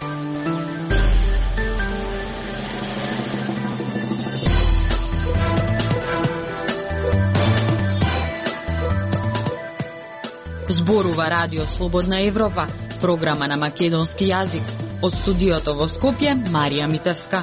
Зборува Радио Слободна Европа, програма на македонски јазик. Од студиото во Скопје, Марија Митевска.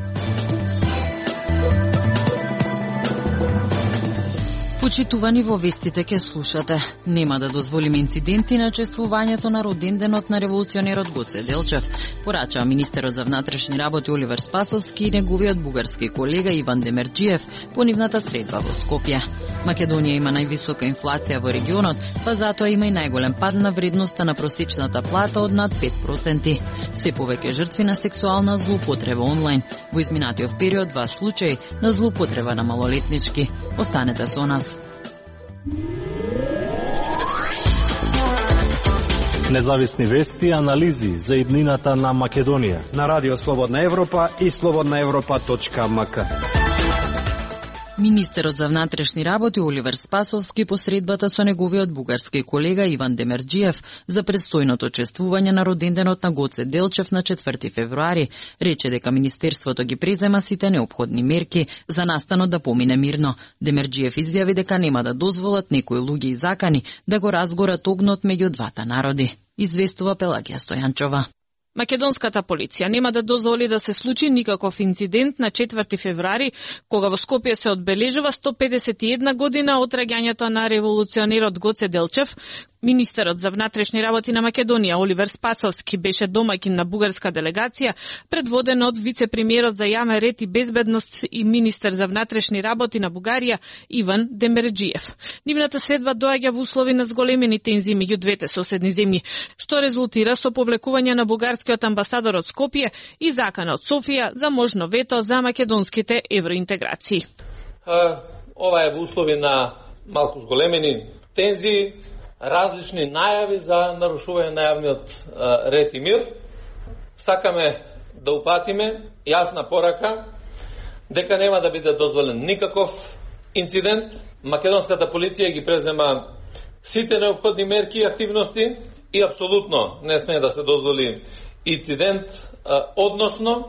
Почитувани, во вестите ке слушате. Нема да дозволиме инциденти на чествувањето на роденденот на револуционерот Гоце Делчев, порачаа министерот за внатрешни работи Оливер Спасовски и неговиот бугарски колега Иван Демерџиев по нивната средба во Скопје. Македонија има највисока инфлација во регионот, па затоа има и најголем пад на вредноста на просечната плата од над 5%. Се повеќе жртви на сексуална злоупотреба онлайн. Во изминатиот период 2 случаи на злоупотреба на малолетнички. Останете со нас. Независни вести и анализи за иднината на Македонија на Радио Слободна Европа и slobodnaevropa.mk. Министерот за внатрешни работи Оливер Спасовски по средбата со неговиот бугарски колега Иван Демерџиев за престојното чествување на роденденот на Гоце Делчев на 4 февруари рече дека министерството ги презема сите неопходни мерки за настанот да помине мирно. Демерџиев изјави дека нема да дозволат некои луѓе и закани да го разгорат огнот меѓу двата народи. Известува Пелагија Стојанчова. Македонската полиција нема да дозволи да се случи никаков инцидент на 4 февруари, кога во Скопје се одбележува 151 година од раѓањето на револуционерот Гоце Делчев. Министерот за внатрешни работи на Македонија Оливер Спасовски беше домаќин на бугарска делегација, предводена од вице-премиерот за јавен ред и безбедност и министер за внатрешни работи на Бугарија Иван Демерџиев. Нивната средба доаѓа во услови на зголемени тензии меѓу двете соседни земји, што резултира со повлекување на бугарскиот амбасадор од Скопје и закана од Софија за можно вето за македонските евроинтеграции. Ова е во услови на малку зголемени тензии, различни најави за нарушување на јавниот ред и мир. Сакаме да упатиме јасна порака дека нема да биде дозволен никаков инцидент. Македонската полиција ги презема сите неопходни мерки и активности и апсолутно не смее да се дозволи инцидент, односно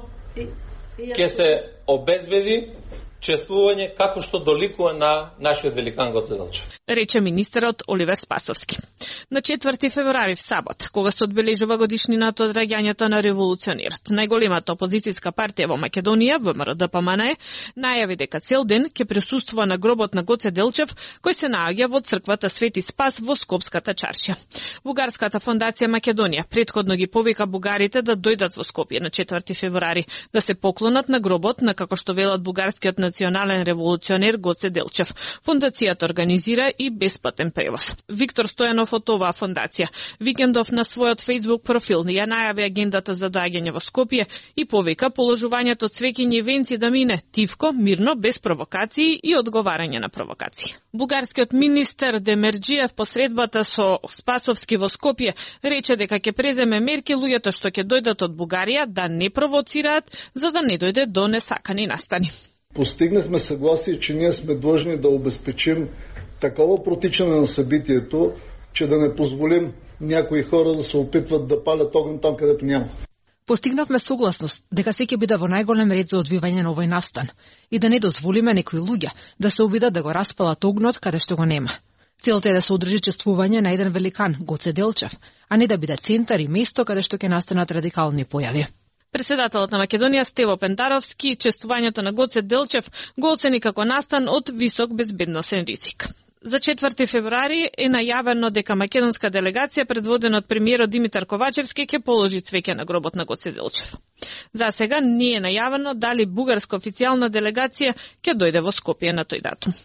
ќе се обезбеди чествување како што доликува на нашиот великан Гоце Делчев, рече министерот Оливер Спасовски. На 4 февруари в сабот, кога се одбележува годишнината од раѓањето на револуционерот, најголемата опозицијска партија во Македонија, ВМРО-ДПМНЕ, најави дека цел ден ќе присуствува на гробот на Гоце Делчев, кој се наоѓа во црквата Свети Спас во Скопската чаршија. Бугарската фондација Македонија претходно ги повика бугарите да дојдат во Скопје на 4 февруари, да се поклонат на гробот на, како што велат бугарскиот национален револуционер Гоце Делчев. Фондацијата организира и бесплатен превоз. Виктор Стојанов од оваа фондација викендов на својот Facebook профил ја најави агендата за доаѓање во Скопје и повика положувањето цвеќиња и венци да мине тивко, мирно, без провокации и одговарање на провокации. Бугарскиот министер Демерџиев по средбата со Спасовски во Скопје рече дека ќе преземе мерки луѓето што ќе дојдат од Бугарија да не провоцираат, за да не дојде до несакани настани. Постигнахме съгласие, че ние сме длъжни да обезпечим такова протичане на събитието, че да не позволим някои хора да се опитват да палят огън там, където няма. Постигнавме согласност дека се ќе биде во најголем ред за одвивање на овој настан и да не дозволиме некои луѓе да се обидат да го распалат огнот каде што го нема. Целта е да се одржи чествување на еден великан, Гоце Делчев, а не да биде центар и место каде што ќе настанат радикални појави. Председателот на Македонија Стево Пентаровски чествувањето на Гоце Делчев го оцени како настан од висок безбедносен ризик. За 4 февруари е најавено дека македонска делегација предводена од премиерот Димитар Ковачевски ќе положи цвеќе на гробот на Гоце Делчев. За сега не е најавено дали бугарска официјална делегација ќе дојде во Скопје на тој датум.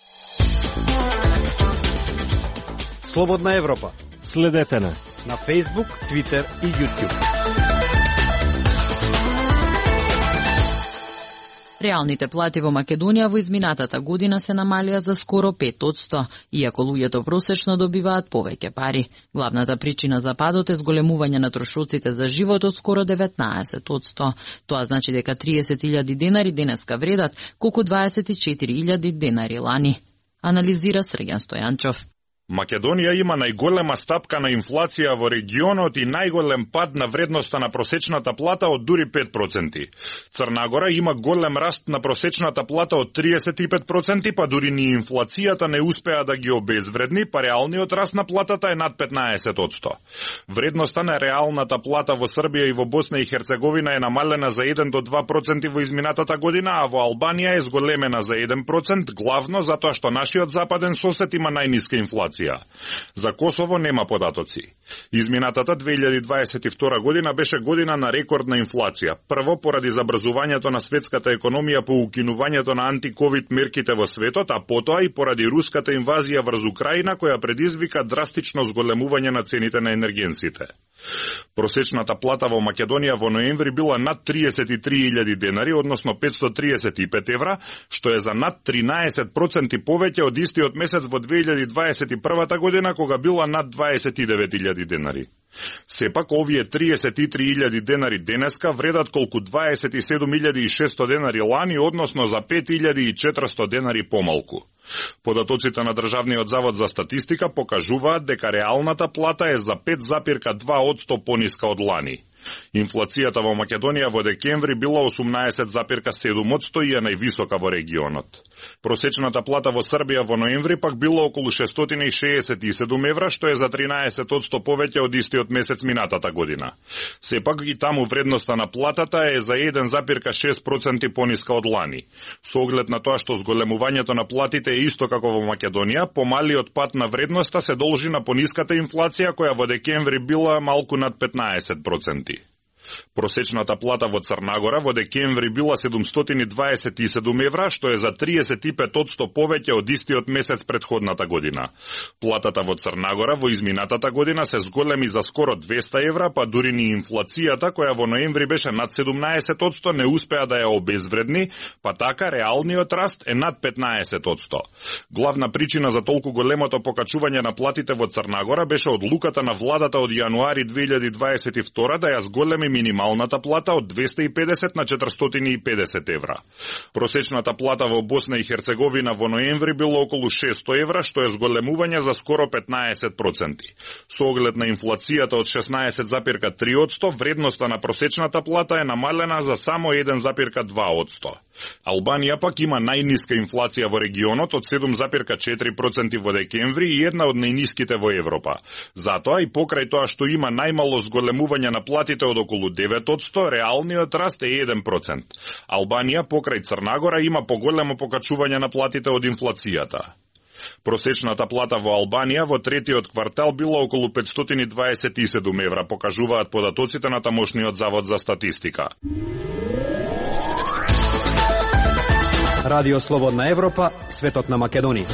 Слободна Европа. Следете на Facebook, Twitter и YouTube. Реалните плати во Македонија во изминатата година се намалија за скоро 5%, иако луѓето просечно добиваат повеќе пари. Главната причина за падот е зголемување на трошоците за живот од скоро 19%. Тоа значи дека 30.000 денари денеска вредат колку 24.000 денари лани. Анализира Срѓан Стојанчов. Македонија има најголема стапка на инфлација во регионот и најголем пад на вредноста на просечната плата од дури 5%. Црна Гора има голем раст на просечната плата од 35%, па дури ни инфлацијата не успеа да ги обезвредни, па реалниот раст на платата е над 15%. Вредноста на реалната плата во Србија и во Босна и Херцеговина е намалена за 1 до 2% во изминатата година, а во Албанија е зголемена за 1%, главно затоа што нашиот западен сосед има најниска инфлација. За Косово нема податоци. Изминатата 2022 година беше година на рекордна инфлација. Прво поради забрзувањето на светската економија по укинувањето на антиковид мерките во светот, а потоа и поради руската инвазија врз Украина која предизвика драстично зголемување на цените на енергенсите. Просечната плата во Македонија во ноември била над 33.000 денари, односно 535 евра, што е за над 13% повеќе од истиот месец во 2021 година, кога била над 29.000 денари. Сепак, овие 33.000 денари денеска вредат колку 27.600 денари лани, односно за 5.400 денари помалку. Податоците на Државниот завод за статистика покажуваат дека реалната плата е за 5,2% пониска од лани. Инфлацијата во Македонија во декември била 18,7% и е највисока во регионот. Просечната плата во Србија во ноември пак била околу 667 евра, што е за 13% повеќе од истиот месец минатата година. Сепак и таму вредноста на платата е за 1,6% пониска од лани. Со оглед на тоа што зголемувањето на платите е исто како во Македонија, помалиот пат на вредноста се должи на пониската инфлација која во декември била малку над 15%. Просечната плата во Црна Гора во декември била 727 евра, што е за 35% повеќе од истиот месец претходната година. Платата во Црна Гора во изминатата година се зголеми за скоро 200 евра, па дури ни инфлацијата, која во ноември беше над 17%, не успеа да ја обезвредни, па така реалниот раст е над 15%. Главна причина за толку големото покачување на платите во Црна Гора беше одлуката на владата од јануари 2022 да ја зголеми минималната плата од 250 на 450 евра. Просечната плата во Босна и Херцеговина во ноември било околу 600 евра, што е зголемување за скоро 15%. Со оглед на инфлацијата од 16,3%, вредноста на просечната плата е намалена за само 1,2%. Албанија пак има најниска инфлација во регионот од 7,4% во декември и една од најниските во Европа. Затоа и покрај тоа што има најмало зголемување на платите од околу 9%, реалниот раст е 1%. Албанија покрај Црна Гора има поголемо покачување на платите од инфлацијата. Просечната плата во Албанија во третиот квартал била околу 527 евра, покажуваат податоците на тамошниот завод за статистика. Радио Слободна Европа, светот на Македонија.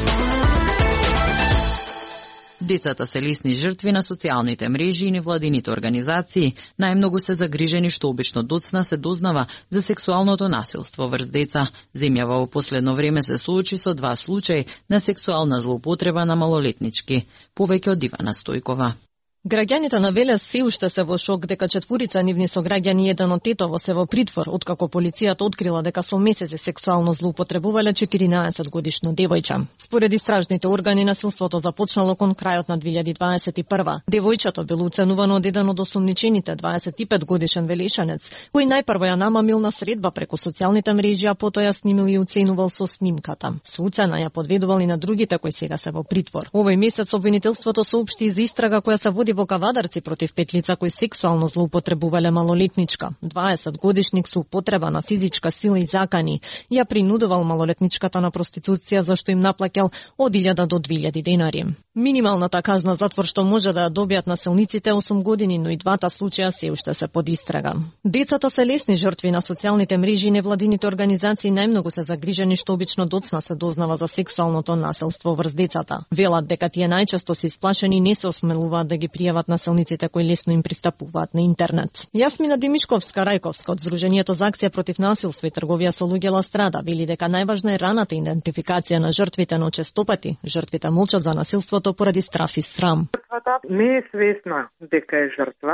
Децата се лесни жртви на социјалните мрежи и невладините организации. Најмногу се загрижени што обично доцна се дознава за сексуалното насилство врз деца. Земјава во последно време се соочи со 2 случаи на сексуална злоупотреба на малолетнички. Повеќе од Ивана Стојкова. Граѓаните на Велес се уште се во шок дека 4 нивни сограѓани и еден од тетово се во притвор, откако полицијата открила дека со месеци сексуално злоупотребувале 14 годишно девојче. Според истражните органи, насилството започнало кон крајот на 2021. Девојчето било уценувано од еден од осумничените 25 годишен велешанец, кој најпрво ја намамил на средба преку социјалните мрежи, а потоа ја снимил и уценувал со снимката. Со уцена ја подведувал и на другите кои сега се во притвор. Овој месец обвинителството соопшти за истрага која се води во Кавадарци против 5 лица кои сексуално злоупотребувале малолетничка. 20 годишник со употреба на физичка сила и закани ја принудувал малолетничката на проституција, зашто им наплаќал од 1000 до 2000 денари. Минималната казна затвор што може да ја добијат насилниците е 8 години, но и двата случаја се уште се под истрага. Децата се лесни жртви на социјалните мрежи и невладините организации најмногу се загрижени што обично доцна се дознава за сексуалното насилство врз децата. Велат дека тие најчесто се исплашени и не се осмелуваат да ги пријават насилниците кои лесно им пристапуваат на интернет. Јасмина Димишковска-Рајковска од Здруженијето за акција против насилство и трговија со луѓе Ла Страда вели дека најважна е раната идентификација на жртвите, но честопати жртвите молчат за насилството поради страф и срам. Жртвата не е свесна дека е жртва,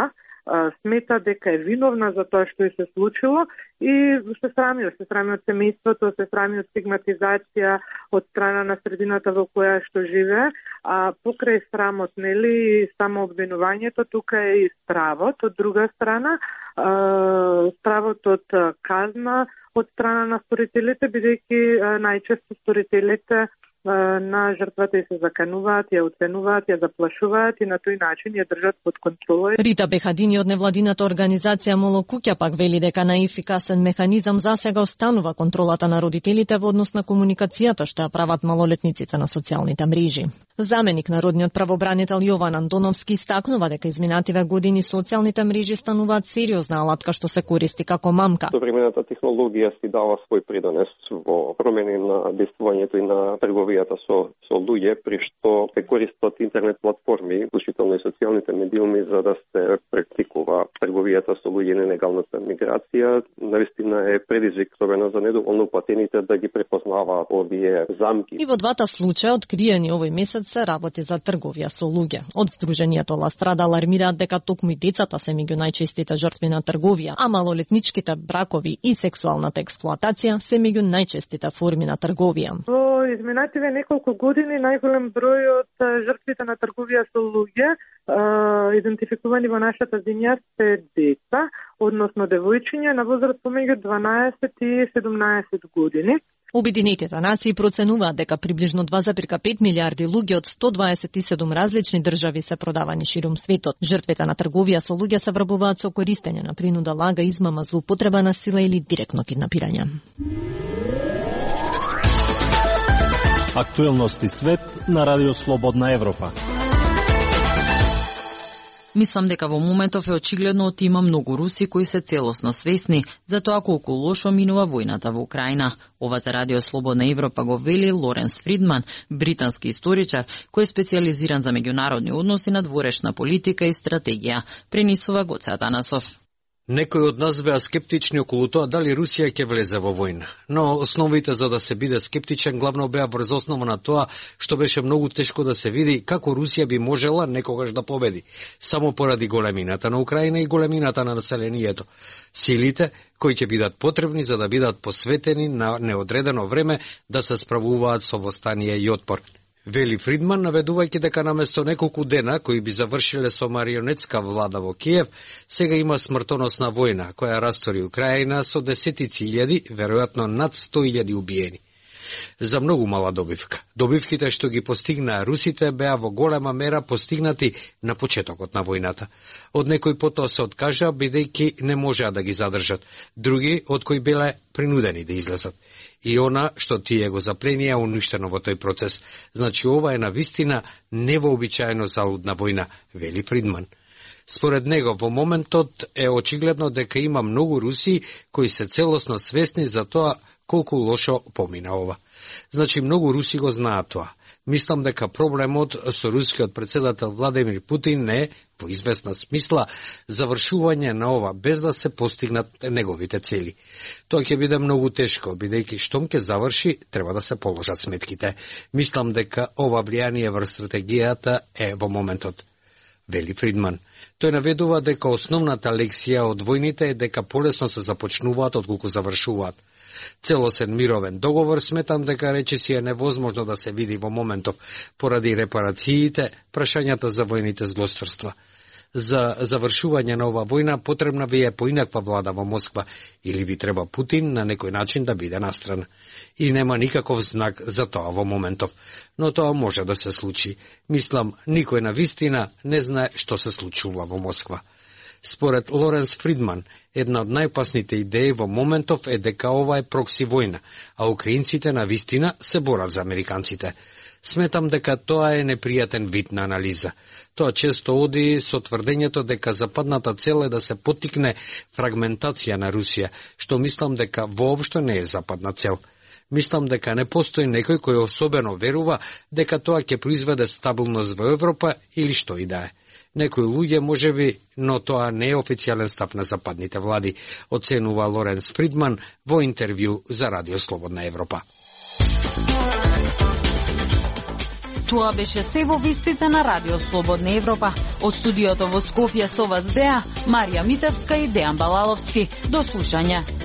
смета дека е виновна за тоа што се случило и се срами од семејството, се срами од стигматизација од страна на средината во која што живее, а покрај срамот, нели, само обвинувањето, тука е и стравот од друга страна, стравот од казна од страна на сторителите, бидејќи најчесто сторителите на жртвата и се закануваат, ја оценуваат, ја заплашуваат и на тој начин ја држат под контрола. Рита Бехадини од невладината организација Моло Куќа пак вели дека најефикасен механизам засега останува контролата на родителите во однос на комуникацијата што ја прават малолетниците на социјалните мрежи. Заменик народниот правобранител Јован Антоновски истакнува дека изминативе години социјалните мрежи стануваат сериозна алатка што се користи како мамка. Современата технологија си дава свој придонес во промени на действувањето и на трговијата со луѓе, при што се користат интернет платформи, вклучително и социјалните медиуми, за да се практикува трговијата со луѓе и нелегалната миграција. Навистина е предизвик за недоволно упатените да ги препознаваат овие замки. И во двата случаја откриени овој месец се работи за трговија со луѓе. Од Сдруженијето Ластрада алармираат дека токму и децата се меѓу најчестите жртви на трговија, а малолетничките бракови и сексуалната експлоатација се меѓу најчестите форми на трговија. Во изминативе неколку години најголем број од жртвите на трговија со луѓе идентификувани во нашата земја се деца, односно девојчиња на возраст помеѓу 12 и 17 години. Обединетите нации проценуваат дека приближно 2,5 милиарди луѓе од 127 различни држави се продавани ширум светот. Жртвите на трговија со луѓе се врабуваат со користење на принуда, лага, измама, злоупотреба на сила или директно киднапирање. Актуелности свет на Радио Слободна Европа. Мислам дека во моментов е очигледно има многу руси кои се целосно свесни за тоа колку лошо минува војната во Украина. Ова за Радио Слободна Европа го вели Лоренс Фридман, британски историчар кој е специјализиран за меѓународни односи, надворешна политика и стратегија. Пренесува Гоце Атанасов. Некои од нас беа скептични околу тоа дали Русија ќе влезе во војна, но основите за да се биде скептичен главно беа врз основа на тоа што беше многу тешко да се види како Русија би можела некогаш да победи, само поради големината на Украина и големината на населението. Силите кои ќе бидат потребни за да бидат посветени на неодредено време да се справуваат со востание и отпор. Вели Фридман, наведувајќи дека наместо неколку дена кои би завршиле со марионетска влада во Киев, сега има смртоносна војна која растори Украина со десетици илјади, веројатно над 100.000 убиени. За многу мала добивка. Добивките што ги постигнаа русите беа во голема мера постигнати на почетокот на војната. Од некои потоа се откажаа бидејќи не можеа да ги задржат, други од кои биле принудени да излезат. И она што тие го запленија уништено во тој процес. Значи ова е навистина невообичаено залудна војна, вели Фридман. Според него, во моментот е очигледно дека има многу руси кои се целосно свесни за тоа колку лошо помина ова. Значи, многу руси го знаат тоа. Мислам дека проблемот со рускиот председател Владимир Путин е, во известна смисла, завршување на ова без да се постигнат неговите цели. Тоа ќе биде многу тешко, бидејќи штом ќе заврши, треба да се положат сметките. Мислам дека ова влијание врз стратегијата е во моментот, вели Фридман. Тој наведува дека основната лекција од војните е дека полесно се започнуваат отколку завршуваат. Целосен мировен договор сметам дека речиси е невозможно да се види во моментов поради репарациите, прашањата за војните злосторства. За завршување на ова војна потребна ви е поинаква влада во Москва или ви треба Путин на некој начин да биде настрана. И нема никаков знак за тоа во моментов, но тоа може да се случи. Мислам, никој на вистина не знае што се случува во Москва. Според Лоренс Фридман, една од најопасните идеи во моментов е дека ова е прокси војна, а украинците на вистина се борат за американците. Сметам дека тоа е непријатен вид на анализа. Тоа често оди со тврдењето дека западната цел е да се поттикне фрагментација на Русија, што мислам дека воопшто не е западна цел. Мислам дека не постои некој кој особено верува дека тоа ќе произведе стабилност во Европа или што и да е. Некои луѓе можеби, но тоа не е официјален став на западните влади, оценува Лоренс Фридман во интервју за Радио Слободна Европа. Тоа беше се во вестите на Радио Слободна Европа. Од студиото во Скопје со вас беа Марија Митевска и Дејан Балаловски. До слушање.